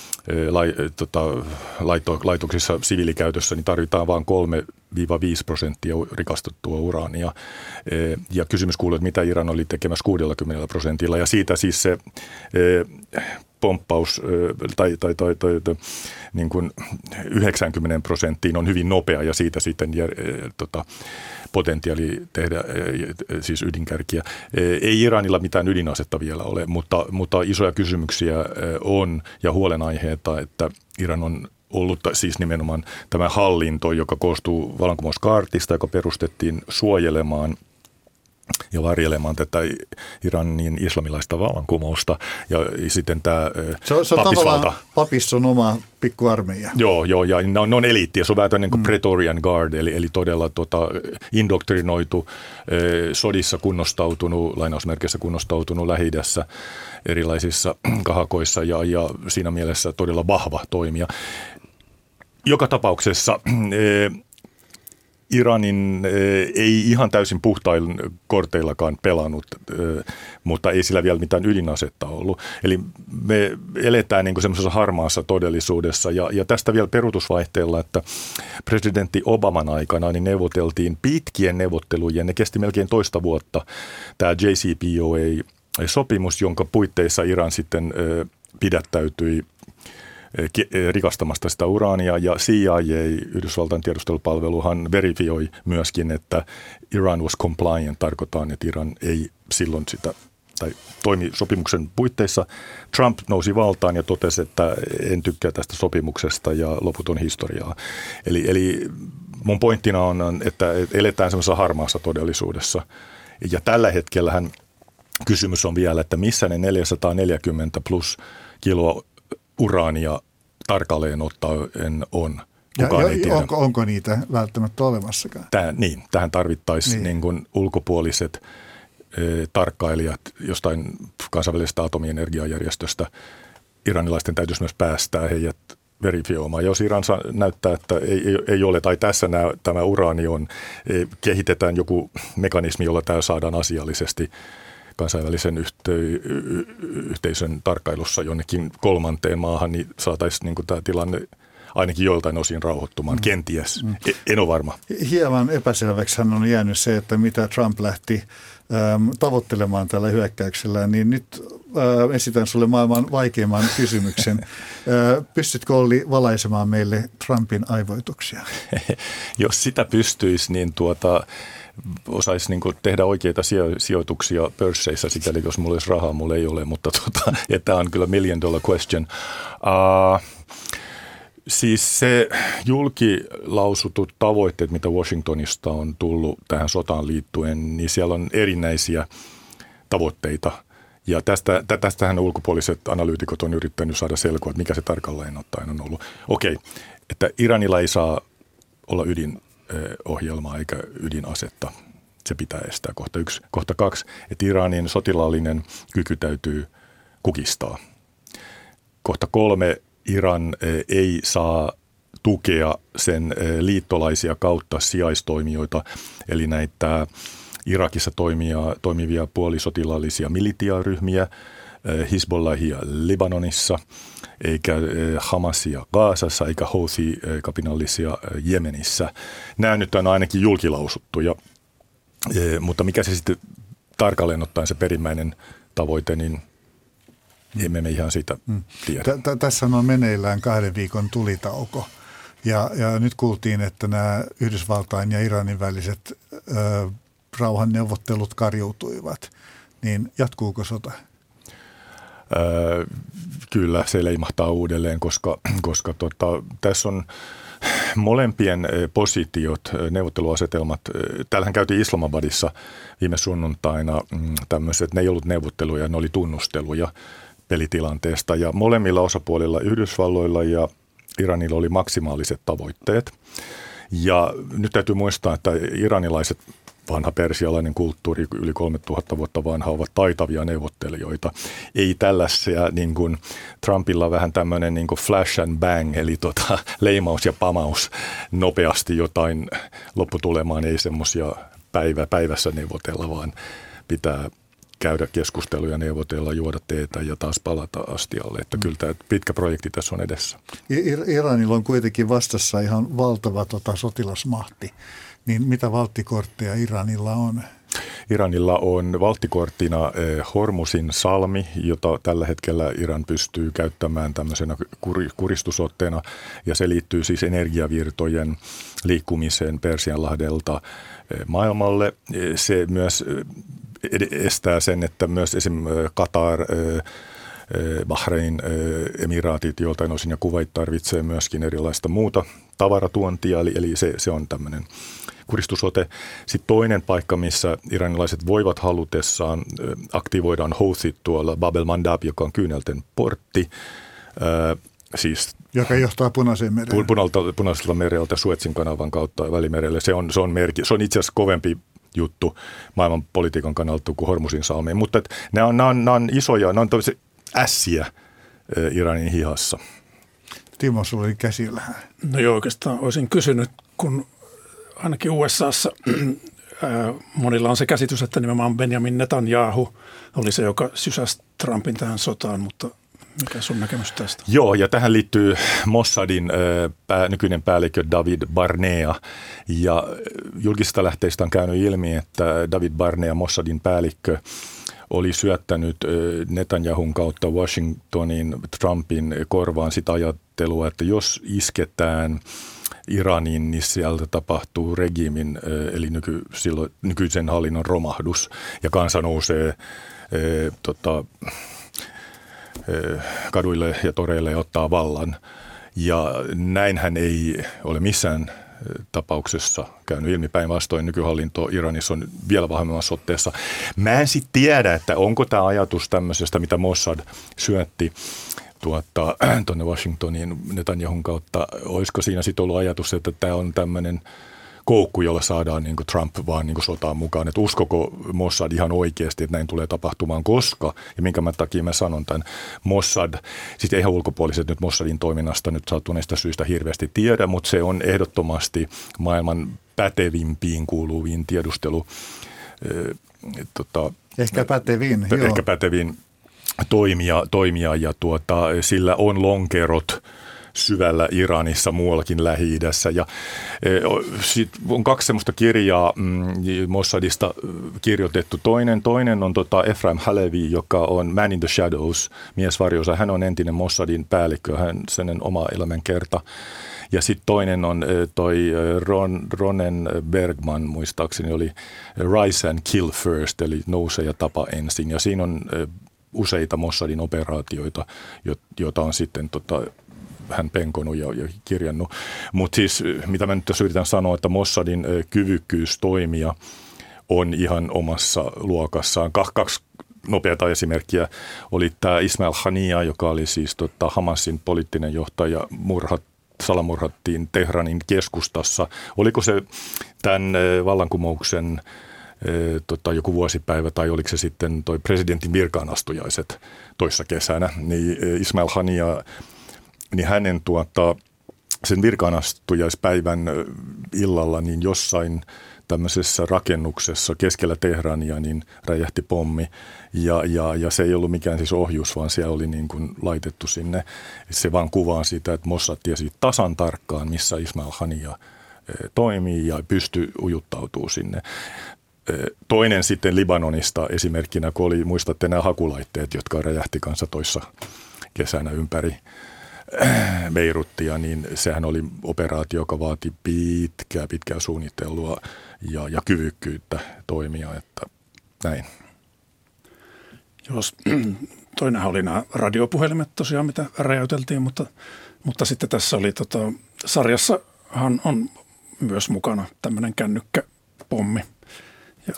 laitoksissa siviilikäytössä niin tarvitaan vain 3-5% rikastettua uraania. Ja kysymys kuuluu, että mitä Iran oli tekemässä 60%. Ja siitä siis se pomppaus niin kuin 90% on hyvin nopea ja siitä sitten potentiaali tehdä siis ydinkärkiä. Ei Iranilla mitään ydinasetta vielä ole, mutta isoja kysymyksiä on ja huolenaiheita, että Iran on ollut siis nimenomaan tämä hallinto, joka koostuu vallankumouskaartista, joka perustettiin suojelemaan ja varjelemaan tätä Iranin islamilaista vallankumousta ja sitten tämä se on tavallaan papiston oma pikkuarmeija. Joo, ja ne on eliittiä. Se on vähän niin kuin Praetorian Guard, eli todella indoktrinoitu, sodissa kunnostautunut, lainausmerkeissä kunnostautunut Lähi-idässä erilaisissa kahakoissa ja siinä mielessä todella vahva toimija. Joka tapauksessa Iranin ei ihan täysin puhtain korteillakaan pelannut, mutta ei sillä vielä mitään ydinasetta ollut. Eli me eletään niin kuin semmoisessa harmaassa todellisuudessa ja tästä vielä peruutusvaihteella, että presidentti Obaman aikana niin neuvoteltiin pitkien neuvottelujen, ne kesti melkein 10 vuotta, tämä JCPOA-sopimus, jonka puitteissa Iran sitten pidättäytyi rikastamasta sitä uraania ja CIA, Yhdysvaltain tiedustelupalveluhan verifioi myöskin, että Iran was compliant, tarkoittaa, että Iran ei silloin sitä tai toimi sopimuksen puitteissa. Trump nousi valtaan ja totesi, että en tykkää tästä sopimuksesta ja loputon historiaa. Eli mun pointtina on, että eletään semmoisessa harmaassa todellisuudessa ja tällä hetkellähän kysymys on vielä, että missä ne 440 plus kiloa uraania tarkalleen ottaen on. Kukaan ei tiedä. Onko niitä välttämättä olemassakaan? Tähän tarvittaisiin niin kuin ulkopuoliset tarkkailijat jostain kansainvälisestä atomienergiajärjestöstä. Iranilaisten täytyisi myös päästää heidät verifioimaan. Jos Iran näyttää, että ei ole tai tässä tämä uraani on, kehitetään joku mekanismi, jolla tämä saadaan asiallisesti kansainvälisen yhteisön tarkkailussa jonnekin kolmanteen maahan, niin saataisiin niin kuin tämä tilanne ainakin joiltain osin rauhoittumaan. Kenties. En ole varma. Hieman epäselväksi hän on jäänyt se, että mitä Trump lähti tavoittelemaan tällä hyökkäyksellä, niin nyt esitän sulle maailman vaikeimman kysymyksen. Pystytkö Olli valaisemaan meille Trumpin aivoituksia? Jos sitä pystyisi, niin osaisi niin kuin tehdä oikeita sijoituksia pörsseissä, sikäli jos mulla olisi rahaa, mulla ei ole, mutta tämä on kyllä $1 million question. Siis se julkilausutut tavoitteet, mitä Washingtonista on tullut tähän sotaan liittyen, niin siellä on erinäisiä tavoitteita. Ja tästähän ulkopuoliset analyytikot on yrittänyt saada selkoa, että mikä se tarkalleen ottaen on ollut. Okei, että Iranilla ei saa olla ydinohjelmaa eikä ydinasetta. Se pitää estää, kohta 1. Kohta 2, että Iranin sotilaallinen kyky täytyy kukistaa. Kohta 3, Iran ei saa tukea sen liittolaisia kautta sijaistoimijoita, eli näitä Irakissa toimivia puolisotilaallisia militiaryhmiä, Hizbollahia Libanonissa, eikä Hamasia Gazassa, eikä Houthi-kapinallisia Jemenissä. Nämä nyt on ainakin julkilausuttuja, mutta mikä se sitten tarkalleen ottaen se perimmäinen tavoite, niin emme me ihan siitä tiedä. Tässä on meneillään 2 viikon tulitauko. Ja nyt kuultiin, että nämä Yhdysvaltain ja Iranin väliset rauhanneuvottelut kariutuivat. Niin jatkuuko sota? Kyllä, se leimahtaa uudelleen, koska tässä on molempien positiot, neuvotteluasetelmat. Täällähän käytiin Islamabadissa viime sunnuntaina tämmöiset, että ne ei ollut neuvotteluja, ne oli tunnusteluja pelitilanteesta. Ja molemmilla osapuolilla, Yhdysvalloilla ja Iranilla, oli maksimaaliset tavoitteet. Ja nyt täytyy muistaa, että iranilaiset, vanha persialainen kulttuuri, yli 3000 vuotta vanha, ovat taitavia neuvottelijoita. Ei tällaisia, niin kuin Trumpilla vähän tämmöinen niin kuin flash and bang, eli leimaus ja pamaus nopeasti jotain lopputulemaan, ei semmoisia päivässä neuvotella, vaan pitää käydä keskusteluja, neuvotella, juoda teetä ja taas palata astialle. Että kyllä tämä pitkä projekti tässä on edessä. Iranilla on kuitenkin vastassa ihan valtava sotilasmahti. Niin mitä valttikortteja Iranilla on? Iranilla on valttikorttina Hormuzin salmi, jota tällä hetkellä Iran pystyy käyttämään tämmöisenä kuristusotteena. Ja se liittyy siis energiavirtojen liikkumiseen Persianlahdelta maailmalle. Se myös estää sen, että myös esimerkiksi Katar, Bahrain, Emiraatit, joltain osin ja Kuwait tarvitsee myöskin erilaista muuta tavaratuontia, eli se on tämmöinen kuristusote. Sitten toinen paikka, missä iranilaiset voivat halutessaan aktivoidaan Houthit tuolla Bab el-Mandab, joka on Kyynelten portti, siis joka johtaa Punaiseen mereen. Punaiselta mereltä Suezin kanavan kautta Välimerelle. Se on itse asiassa kovempi juttu maailman politiikan kannalta kuin Hormuzin salmi. Mutta nämä on isoja, nämä on tosi ässiä Iranin hihassa. Timo, sulla oli käsillä. No joo, oikeastaan olisin kysynyt, kun ainakin USAssa monilla on se käsitys, että nimenomaan Benjamin Netanyahu oli se, joka sysäsi Trumpin tähän sotaan, mutta mikä sun näkemys tästä? Joo, ja tähän liittyy Mossadin nykyinen päällikkö David Barnea. Ja julkisista lähteistä on käynyt ilmi, että David Barnea, Mossadin päällikkö, oli syöttänyt Netanyahun kautta Washingtonin Trumpin korvaan sitä ajattelua, että jos isketään Iraniin, niin sieltä tapahtuu regiimin, eli nykyisen hallinnon romahdus, ja kansa nousee kaduille ja toreille ja ottaa vallan. Ja näinhän ei ole missään tapauksessa käynyt ilmi, päinvastoin nykyhallinto Iranissa on vielä vahvemmassa otteessa. Mä en sitten tiedä, että onko tämä ajatus tämmöisestä, mitä Mossad syötti tuonne Washingtoniin Netanyahun kautta. Olisiko siinä sitten ollut ajatus, että tämä on tämmöinen koukku, jolla saadaan niin kuin Trump vaan niin kuin sotaan mukaan. Että uskoko Mossad ihan oikeasti, että näin tulee tapahtumaan, koska, ja minkä takia mä sanon tämän, Mossad, siis eihän ulkopuoliset nyt Mossadin toiminnasta nyt sattuneista syistä hirveästi tiedä, mutta se on ehdottomasti maailman pätevimpiin kuuluviin tiedustelu. Ehkä pätevin toimija ja sillä on lonkerot syvällä Iranissa, muuallakin Lähi-idässä. Ja on 2 semmoista kirjaa Mossadista kirjoitettu. Toinen on Efraim Halevi, joka on Man in the Shadows, miesvarjosa. Hän on entinen Mossadin päällikkö, hän sen oma elämänkerta. Ja sitten toinen on Ronen Bergman, muistaakseni oli Rise and Kill First, eli nouse ja tapa ensin. Ja siinä on useita Mossadin operaatioita, joita on sitten hän penkonut ja kirjannut. Mutta siis, mitä mä nyt tässä yritän sanoa, että Mossadin kyvykkyys toimia on ihan omassa luokassaan. 2 nopeata esimerkkiä oli tämä Ismail Hania, joka oli siis Hamasin poliittinen johtaja, salamurhattiin Tehranin keskustassa. Oliko se tämän vallankumouksen joku vuosipäivä tai oliko se sitten toi presidentin virkaanastujaiset toissa kesänä, niin Ismail Hania, niin hänen sen virkaanastujaispäivän illalla niin jossain tämmöisessä rakennuksessa keskellä Teherania niin räjähti pommi ja se ei ollut mikään siis ohjus, vaan siellä oli niin kuin laitettu sinne. Se vaan kuvaa sitä, että Mossad tiesi tasan tarkkaan, missä Ismail Hania toimii ja pystyi ujuttautumaan sinne. Toinen sitten Libanonista esimerkkinä, kun oli, muistatte nämä hakulaitteet, jotka räjähti kanssa toissa kesänä ympäri Beiruttia, niin sehän oli operaatio, joka vaati pitkää suunnittelua ja kyvykkyyttä toimia, että näin. Jos toinenhan oli nämä radiopuhelimet tosiaan, mitä räjäyteltiin, mutta sitten tässä oli sarjassahan on myös mukana tämmöinen kännykkäpommi. Ja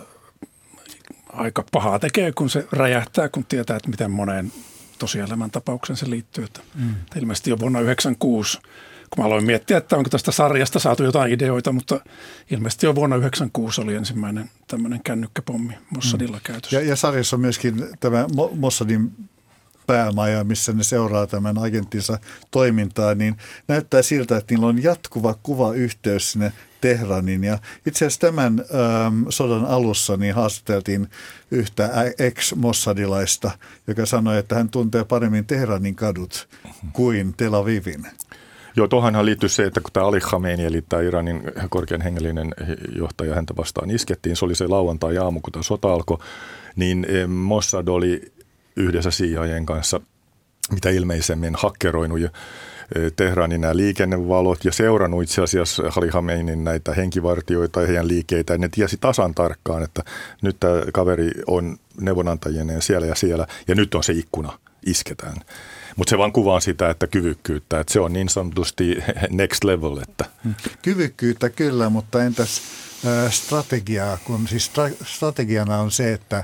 aika pahaa tekee, kun se räjähtää, kun tietää, että miten moneen tosielämän tapaukseen se liittyy. Että ilmeisesti jo vuonna 1996, kun mä aloin miettiä, että onko tästä sarjasta saatu jotain ideoita, mutta ilmeisesti jo vuonna 1996 oli ensimmäinen tämmöinen kännykkäpommi Mossadilla käytössä. Ja sarjassa on myöskin tämä Mossadin päämaja, missä ne seuraa tämän agenttinsa toimintaa, niin näyttää siltä, että niillä on jatkuva kuvayhteys sinne Teheraniin. Ja itse asiassa tämän sodan alussa niin haastateltiin yhtä ex-mossadilaista, joka sanoi, että hän tuntee paremmin Teheranin kadut kuin Tel Avivin. Joo, tuohonhan liittyy se, että kun tämä Ali Khamenei, eli tämä Iranin korkean hengellinen johtaja, häntä vastaan iskettiin, se oli se lauantai-aamu, kun tämä sota alkoi, niin Mossad oli yhdessä CIA:n kanssa mitä ilmeisemmin hakkeroinut Teheranin nämä liikennevalot ja seurannut itse asiassa Ali Khamenein näitä henkivartioita ja heidän liikeitä. Ja ne tiesi tasan tarkkaan, että nyt tämä kaveri on neuvonantajien siellä ja nyt on se ikkuna, isketään. Mutta se vaan kuvaa sitä, että kyvykkyyttä, että se on niin sanotusti next level. Että. Kyvykkyyttä kyllä, mutta entäs strategiaa, kun siis strategiana on se, että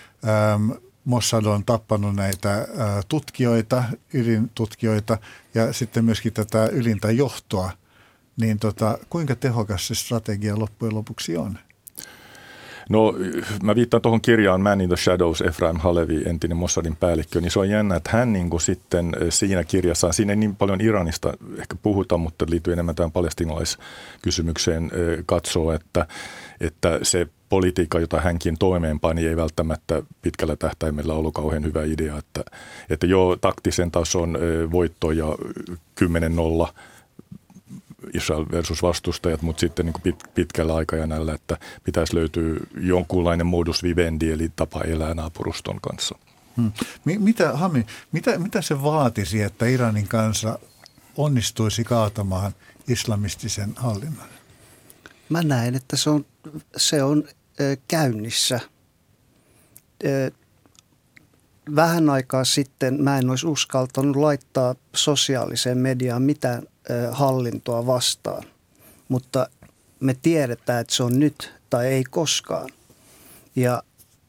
Mossad on tappanut näitä tutkijoita, ydintutkijoita ja sitten myöskin tätä ylintä johtoa, niin kuinka tehokas se strategia loppujen lopuksi on? No mä viittaan tuohon kirjaan Man in the Shadows, Efraim Halevi, entinen Mossadin päällikkö, niin se on jännä, että hän niin kuin sitten siinä kirjassaan, siinä ei niin paljon Iranista ehkä puhuta, mutta liittyy enemmän tähän palestiinalaiskysymykseen, katsoo, että se politiikka, jota hänkin toimeenpani, ei välttämättä pitkällä tähtäimellä ollut kauhean hyvä idea, että jo taktisen tason voitto ja 10-0 Israel versus vastustajat, mutta sitten niin kuin pitkällä aikajanällä, että pitäisi löytyä jonkunlainen modus vivendi, eli tapa elää naapuruston kanssa. Mitä se vaatisi, että Iranin kansa onnistuisi kaatamaan islamistisen hallinnon? Mä näen, että se on käynnissä. Vähän aikaa sitten mä en olisi uskaltanut laittaa sosiaaliseen mediaan mitään hallintoa vastaan, mutta me tiedetään, että se on nyt tai ei koskaan. Ja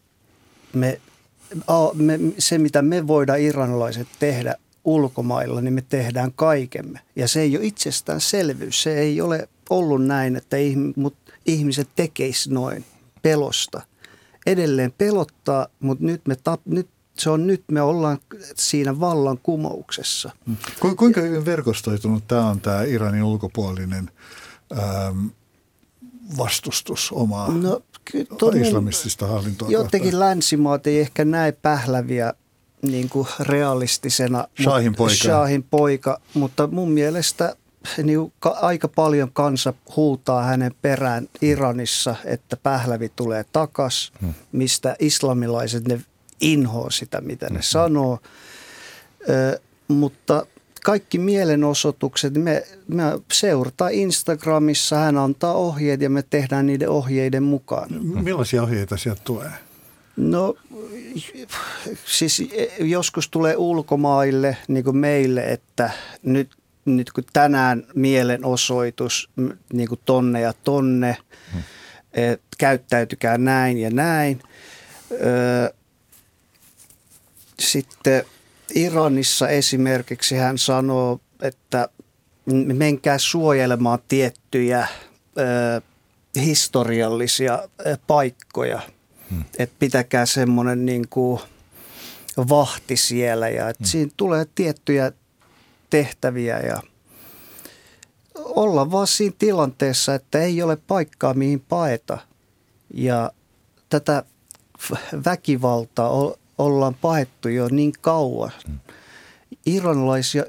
se, mitä me voidaan iranilaiset tehdä ulkomailla, niin me tehdään kaikemme. Ja se ei ole itsestäänselvyys. Se ei ole ollut näin, että ihmiset tekeisi noin pelosta. Edelleen pelottaa, mutta nyt me ollaan siinä vallankumouksessa. Kuinka hyvin verkostoitunut tämä on tämä Iranin ulkopuolinen vastustus omaa islamistista hallintoa? Jotenkin länsimaat ei ehkä näe pähläviä niin kuin realistisena Shahin poika, mutta mun mielestä niin aika paljon kansa huutaa hänen perään Iranissa, että pählävi tulee takas, mistä islamilaiset ne inhoa sitä, mitä ne sanoo, mutta kaikki mielenosoitukset, me seurataan Instagramissa, hän antaa ohjeet ja me tehdään niiden ohjeiden mukaan. Millaisia ohjeita sieltä tulee? No siis joskus tulee ulkomaille, niin kuin meille, että nyt kun tänään mielenosoitus niin kuin tonne ja tonne, käyttäytykää näin ja näin. Sitten Iranissa esimerkiksi hän sanoo, että menkää suojelemaan tiettyjä historiallisia paikkoja. Että pitäkää semmoinen niin kuin vahti siellä ja että siinä tulee tiettyjä tehtäviä ja olla vaan siinä tilanteessa, että ei ole paikkaa mihin paeta. Ja tätä väkivaltaa ollaan paettu jo niin kauan. Iranilaisia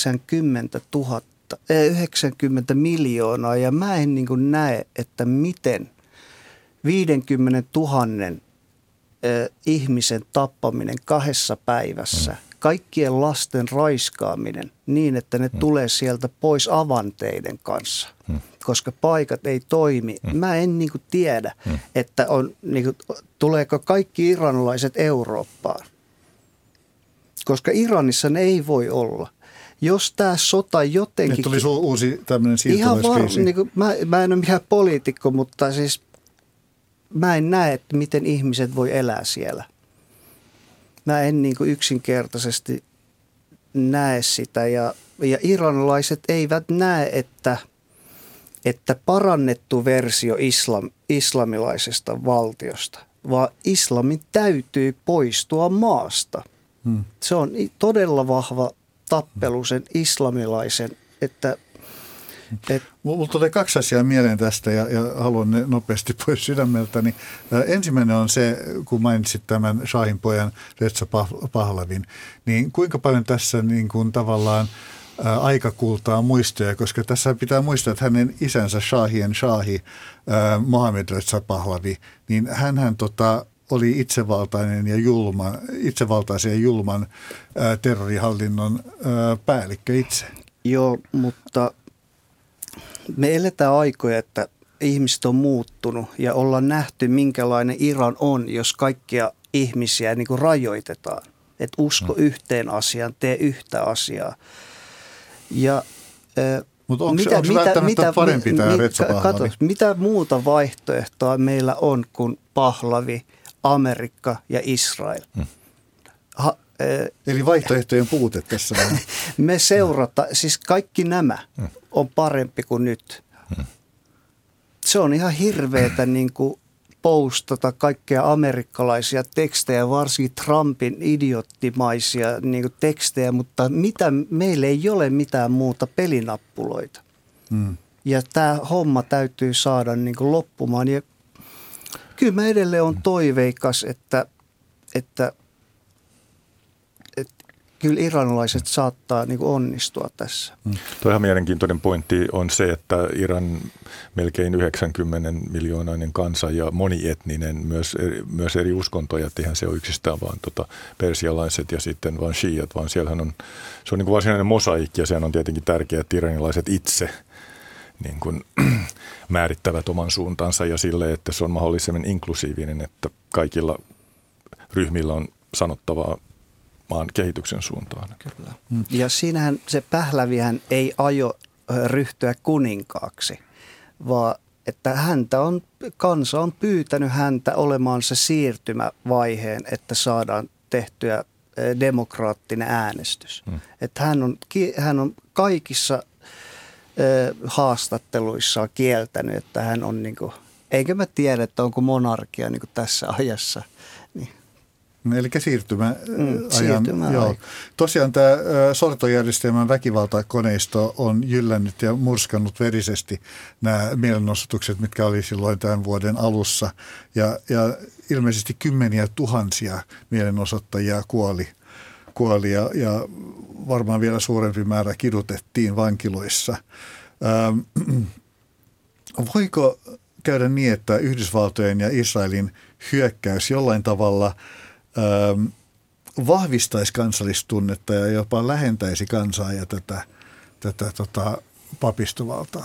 90 miljoonaa ja mä en niin kuin näe, että miten 50 000 ihmisen tappaminen 2 päivässä, kaikkien lasten raiskaaminen niin, että ne tulee sieltä pois avanteiden kanssa, koska paikat ei toimi. Mä en niin kuin tiedä, että niin kuin, tuleeko kaikki iranilaiset Eurooppaan, koska Iranissa ne ei voi olla. Jos tämä sota jotenkin... Nyt tuli uusi tämmöinen siirtolaiskriisi. Niin kuin, mä en ole mikään poliitikko, mutta siis mä en näe, että miten ihmiset voi elää siellä. Mä en niin kuin yksinkertaisesti näe sitä ja iranilaiset eivät näe, että parannettu versio islamilaisesta valtiosta, vaan islamin täytyy poistua maasta. Se on todella vahva tappelu sen islamilaisen, että... Mulla tulee 2 asiaa mieleen tästä ja haluan ne nopeasti pois sydämeltäni. Ensimmäinen on se, kun mainitsit tämän Shahin pojan Reza Pahlavin, niin kuinka paljon tässä niin kuin tavallaan aikakultaa muistoja, koska tässä pitää muistaa, että hänen isänsä Shahien Shahi, Mohammed Reza Pahlavi, niin hänhän oli itsevaltaisen ja julman terrorihallinnon päällikkö itse. Joo, mutta me eletään aikoja, että ihmiset on muuttunut ja ollaan nähty, minkälainen Iran on, jos kaikkia ihmisiä niin kuin rajoitetaan. Että usko yhteen asiaan, tee yhtä asiaa. Mutta onko se välttämättä parempi tämä Reza Pahlavi? Mitä muuta vaihtoehtoa meillä on kuin Pahlavi, Amerikka ja Israel? Eli vaihtoehtojen puute tässä. Me siis kaikki nämä on parempi kuin nyt. Se on ihan hirveetä niin kuin postata kaikkea amerikkalaisia tekstejä, varsinkin Trumpin idioottimaisia niin kuin tekstejä, mutta meillä ei ole mitään muuta pelinappuloita. Ja tämä homma täytyy saada niin kuin loppumaan. Ja kyllä mä edelleen on toiveikas, että kyllä iranilaiset saattaa niin kuin onnistua tässä. Tuo ihan mielenkiintoinen pointti on se, että Iran melkein 90 miljoonainen kansa ja monietninen, myös eri uskontoja, että eihän se ole yksistään vaan persialaiset ja sitten vaan shiiat, vaan siellähän on, se on niin kuin varsinainen mosaikki ja sehän on tietenkin tärkeää, että iranilaiset itse niin kuin määrittävät oman suuntansa ja sille, että se on mahdollisimman inklusiivinen, että kaikilla ryhmillä on sanottavaa maan kehityksen suuntaan. Kyllä. Ja siinähän se Pahlavihän ei aio ryhtyä kuninkaaksi, vaan että kansa on pyytänyt häntä olemaan se siirtymävaiheen, että saadaan tehtyä demokraattinen äänestys. Että hän on kaikissa haastatteluissaan kieltänyt, että hän on niin kuin, eikä mä tiedä, että onko monarkia niin kuin tässä ajassa. Niin. Eli siirtymäajan. Joo. Tosiaan tämä sortojärjestelmän väkivaltakoneisto on jyllännyt ja murskannut verisesti nämä mielenosoitukset, mitkä oli silloin tämän vuoden alussa. Ja ilmeisesti 10 000 mielenosoittajia kuoli ja varmaan vielä suurempi määrä kidutettiin vankiloissa. Voiko käydä niin, että Yhdysvaltojen ja Israelin hyökkäys jollain tavalla vahvistaisi kansallistunnetta ja jopa lähentäisi kansaa ja tätä papistovaltaa?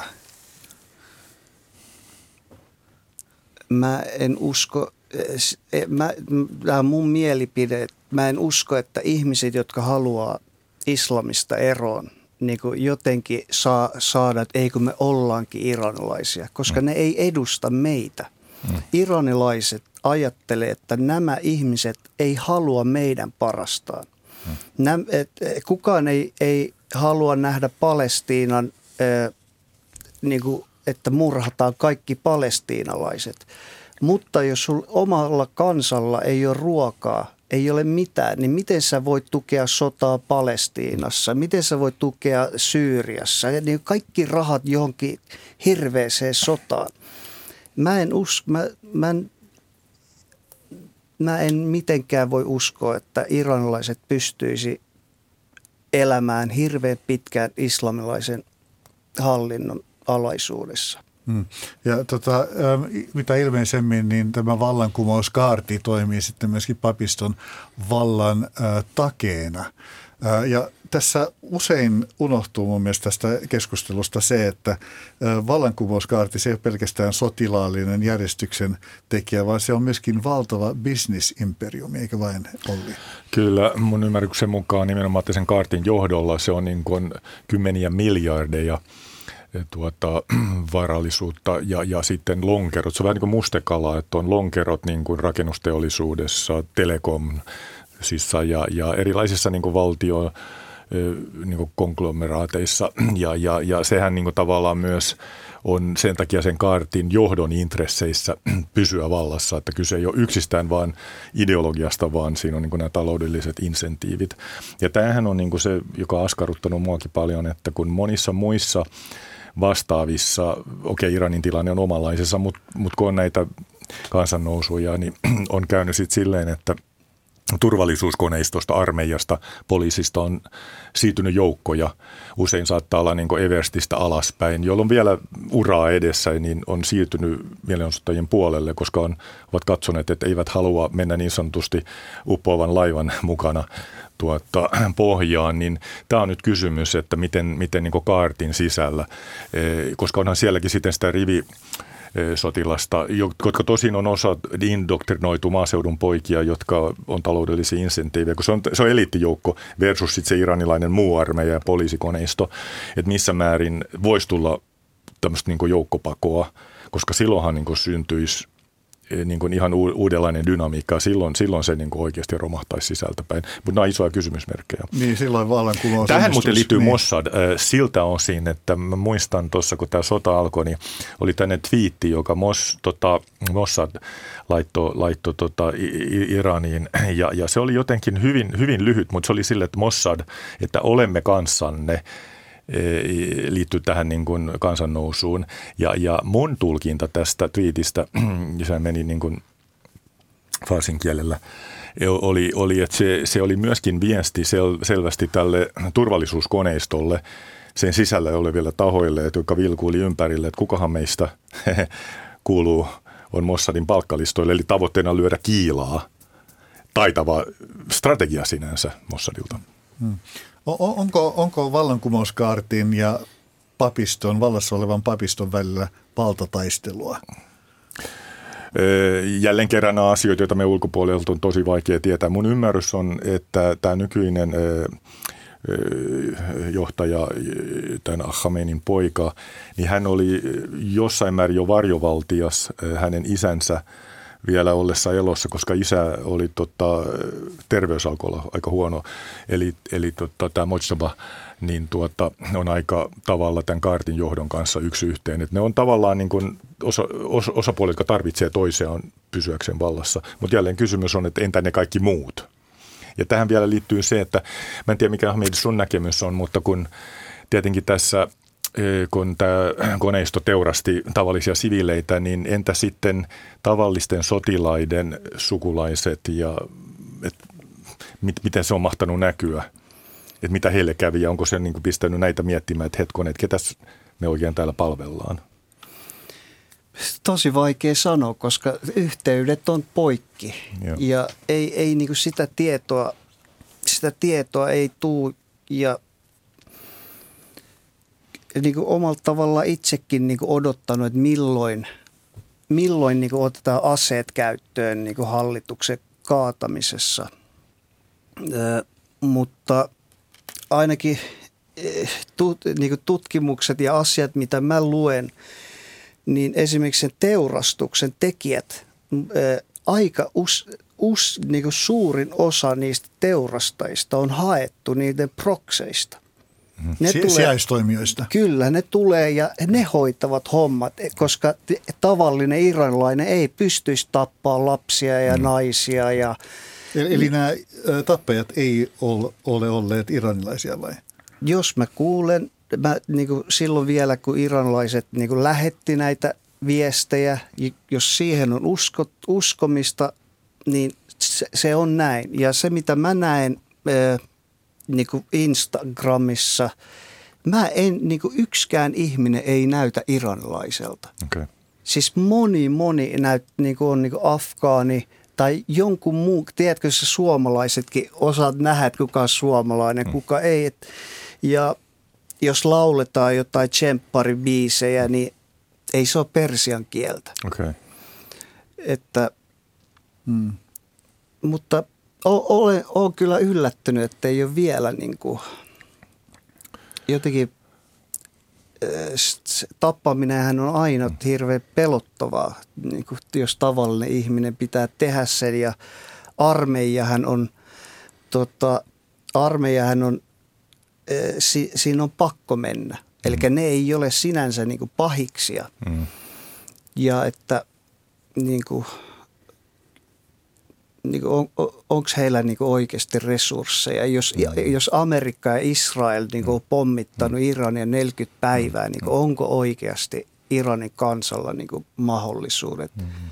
Mä en usko, tämä on mun mielipide, mä en usko, että ihmiset, jotka haluaa islamista eroon, niin kuin jotenkin saada, että eikö me ollaankin iranilaisia, koska ne ei edusta meitä. Iranilaiset ajattelee, että nämä ihmiset ei halua meidän parastaan. Kukaan ei halua nähdä Palestiinan, niin kuin, että murhataan kaikki palestiinalaiset. Mutta jos omalla kansalla ei ole ruokaa, ei ole mitään, niin miten sä voit tukea sotaa Palestiinassa, miten sä voit tukea Syyriassa, ja niin kaikki rahat johonkin hirveäseen sotaan. Mä en mitenkään voi uskoa, että iranilaiset pystyisi elämään hirveän pitkään islamilaisen hallinnon alaisuudessa. Ja mitä ilmeisemmin, niin tämä vallankumouskaarti toimii sitten myöskin papiston vallan takeena. Ja tässä usein unohtuu mun mielestä tästä keskustelusta se, että vallankumouskaarti se ei ole pelkästään sotilaallinen järjestyksen tekijä, vaan se on myöskin valtava business-imperiumi, eikä vain Olli? Kyllä, mun ymmärryksen mukaan nimenomaan sen kaartin johdolla se on niin kuin kymmeniä miljardeja varallisuutta ja sitten lonkerot. Se on vähän niin kuin mustekala, että on lonkerot niin kuin rakennusteollisuudessa, telekom ja erilaisissa niin kuin valtio niin kuin konglomeraateissa ja sehän niin kuin tavallaan myös on sen takia sen kaartin johdon intresseissä pysyä vallassa, että kyse ei ole yksistään vaan ideologiasta, vaan siinä on niin kuin nämä taloudelliset insentiivit. Ja tämähän on niin kuin se, joka on askarruttanut muakin paljon, että kun monissa muissa vastaavissa, Iranin tilanne on omanlaisessa, mutta kun on näitä kansannousuja, niin on käynyt sitten silleen, että turvallisuuskoneistosta, armeijasta, poliisista on siirtynyt joukkoja. Usein saattaa olla niin kuin Everstistä alaspäin, jolloin vielä uraa edessä, niin on siirtynyt mielenosoittajien puolelle, koska ovat katsoneet, että eivät halua mennä niin sanotusti uppoavan laivan mukana pohjaan, niin tämä on nyt kysymys, että miten niin kuin kaartin sisällä, koska onhan sielläkin sitten sitä sotilasta, jotka tosin on osa indoktrinoitu maaseudun poikia, jotka on taloudellisia insentiivejä, kun se on eliittijoukko versus sitten se iranilainen muu armeija ja poliisikoneisto, että missä määrin voisi tulla tämmöistä niin kuin joukkopakoa, koska silloinhan niin kuin syntyisi niin kuin ihan uudenlainen dynamiikka. Silloin se niin kuin oikeasti romahtaisi sisältäpäin. Mutta nämä on isoja kysymysmerkkejä. Niin, silloin vallankumous. Tähän muuten liittyy Mossad siltä osin, että mä muistan tuossa, kun tämä sota alkoi, niin oli tänne twiitti, joka Mossad laittoi Iraniin. Ja se oli jotenkin hyvin lyhyt, mutta se oli sille, että Mossad, että olemme kanssanne, liittyy tähän niin kuin kansannousuun. Ja mun tulkinta tästä twiitistä, se meni niin kuin farsin kielellä, oli, että se oli myöskin viesti selvästi tälle turvallisuuskoneistolle, sen sisällä oleville tahoille, jotka vilkuili ympärille, että kukahan meistä on Mossadin palkkalistoille, eli tavoitteena lyödä kiilaa. Taitava strategia sinänsä Mossadilta. Onko vallankumouskaartin ja vallassa olevan papiston välillä valtataistelua? Jälleen kerran nämä asioita, joita me ulkopuolelta on tosi vaikea tietää. Mun ymmärrys on, että tämä nykyinen johtaja, tämän Khamenein poika, niin hän oli jossain määrin jo varjovaltias hänen isänsä vielä ollessa elossa, koska isä oli terveys alkoi olla aika huono. Eli tämä Mojtaba niin on aika tavalla tämän kaartin johdon kanssa yksi yhteen. Et ne on tavallaan niin kuin osapuolet, jotka tarvitsee toisiaan pysyäkseen vallassa. Mutta jälleen kysymys on, että entä ne kaikki muut? Ja tähän vielä liittyy se, että mä en tiedä mikä Ahmed sun näkemys on, mutta kun tietenkin tässä kun tämä koneisto teurasti tavallisia siviileitä, niin entä sitten tavallisten sotilaiden sukulaiset ja miten se on mahtanut näkyä? Että mitä heille kävi ja onko se niin kuin pistänyt näitä miettimään, että hetkonen, että ketäs me oikein täällä palvellaan? Tosi vaikea sanoa, koska yhteydet on poikki. Joo. Ja ei niin kuin sitä tietoa ei tule ja niin kuin omalla tavalla itsekin niin kuin odottanut, että milloin niin kuin otetaan aseet käyttöön niin kuin hallituksen kaatamisessa. Mutta ainakin niin kuin tutkimukset ja asiat, mitä mä luen, niin esimerkiksi sen teurastuksen tekijät, aika niin kuin suurin osa niistä teurastajista on haettu niiden prokseista. Sijaistoimijoista. Kyllä, ne tulee ja ne hoitavat hommat, koska tavallinen iranilainen ei pystyisi tappaa lapsia ja naisia ja Eli nämä tappajat ei ole olleet iranilaisia vai? Jos mä kuulen, niin kuin silloin vielä kun iranilaiset niin kuin lähetti näitä viestejä, jos siihen on uskomista, niin se on näin. Ja se mitä mä näen niin kuin Instagramissa, niin kuin yksikään ihminen ei näytä iranilaiselta. Okay. Siis moni niin kuin on niin kuin afgaani tai jonkun muu. Tiedätkö, se suomalaisetkin osaat nähdä, että kuka on suomalainen, kuka ei. Ja jos lauletaan jotain tsempparibiisejä, niin ei se ole persian kieltä. Okay. Mutta olen kyllä yllättynyt, että ei ole vielä niin kuin jotenkin tappaminenhän on aina hirveän pelottavaa, niin kuin jos tavallinen ihminen pitää tehdä sen. Ja armeijahan on siinä on pakko mennä. Eli ne ei ole sinänsä niin kuin pahiksia. Ja että niin kuin onko heillä niin kuin oikeasti resursseja. Jos Amerikka ja Israel niin kuin on pommittanut Irania 40 päivää, niin kuin onko oikeasti Iranin kansalla niin kuin mahdollisuudet,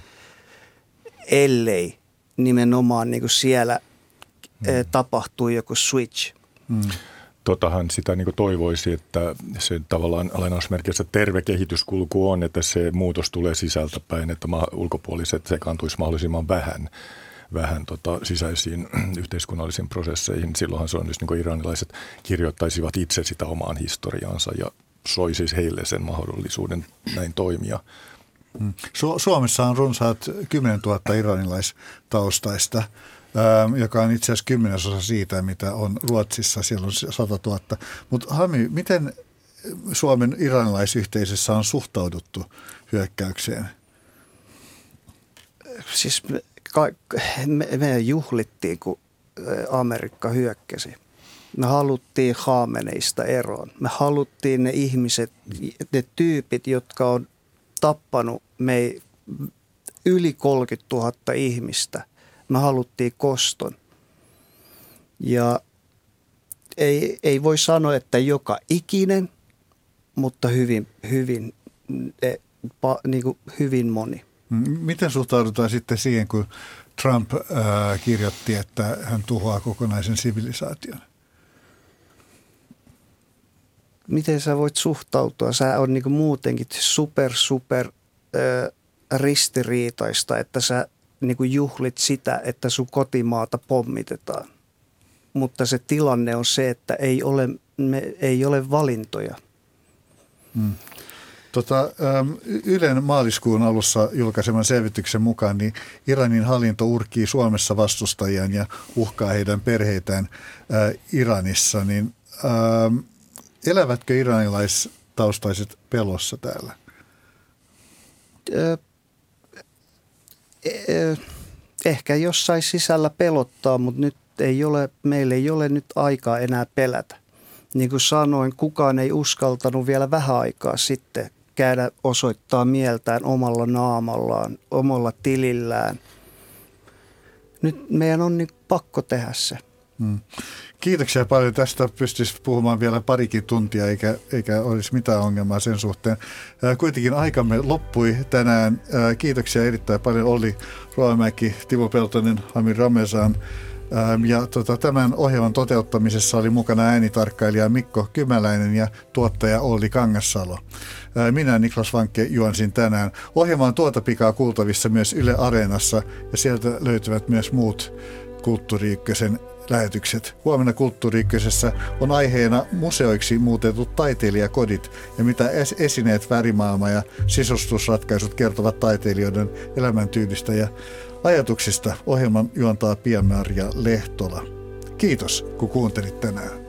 ellei nimenomaan niin kuin siellä tapahtuu joku switch. Totahan sitä niin kuin toivoisi, että se tavallaan lainausmerkeissä terve kehityskulku on, että se muutos tulee sisältäpäin, että ulkopuoliset sekaantuisi mahdollisimman vähän sisäisiin yhteiskunnallisiin prosesseihin. Silloinhan se on, jos niin iranilaiset kirjoittaisivat itse sitä omaan historiaansa ja soisi siis heille sen mahdollisuuden näin toimia. Suomessa on runsaat 10 000 iranilaistaustaista, joka on itse asiassa 10% siitä, mitä on Ruotsissa, siellä on 100 000. Mutta Hami, miten Suomen iranilaisyhteisössä on suhtauduttu hyökkäykseen? Siis me juhlittiin, kun Amerikka hyökkäsi. Me haluttiin Khameneista eroon. Me haluttiin ne ihmiset, ne tyypit, jotka on tappanut yli 30 000 ihmistä. Me haluttiin koston. Ja ei voi sanoa, että joka ikinen, mutta hyvin moni. Miten suhtaudutaan sitten siihen, kun Trump kirjoitti, että hän tuhoaa kokonaisen sivilisaation? Miten sä voit suhtautua? Sä on niinku muutenkin super ristiriitaista, että sä niinku juhlit sitä, että sun kotimaata pommitetaan. Mutta se tilanne on se, että ei ole valintoja. Ylen maaliskuun alussa julkaiseman selvityksen mukaan niin Iranin hallinto urkii Suomessa vastustajiaan ja uhkaa heidän perheitään Iranissa. Niin, elävätkö iranilaistaustaiset pelossa täällä? Ehkä jossain sisällä pelottaa, mutta nyt meillä ei ole nyt aikaa enää pelätä. Niin kuin sanoin, kukaan ei uskaltanut vielä vähän aikaa sitten käydä osoittaa mieltään omalla naamallaan, omalla tilillään. Nyt meidän on niin pakko tehdä se. Kiitoksia paljon. Tästä pystyisi puhumaan vielä parikin tuntia, eikä olisi mitään ongelmaa sen suhteen. Kuitenkin aikamme loppui tänään. Kiitoksia erittäin paljon Olli Ruomäki, Timo Peltonen, Amir Ramezan. Ja tämän ohjelman toteuttamisessa oli mukana äänitarkkailija Mikko Kymäläinen ja tuottaja Olli Kangassalo. Minä Niklas Vankke juonsin tänään. Ohjelma on tuota pikaa kuultavissa myös Yle Areenassa ja sieltä löytyvät myös muut Kulttuuri Ykkösen lähetykset. Huomenna Kulttuuri Ykkösessä on aiheena museoiksi muutetut taiteilijakodit ja mitä esineet, värimaailma ja sisustusratkaisut kertovat taiteilijoiden elämäntyylistä ja ajatuksista. Ohjelman juontaa Pia-Maria Lehtola. Kiitos, kun kuuntelit tänään.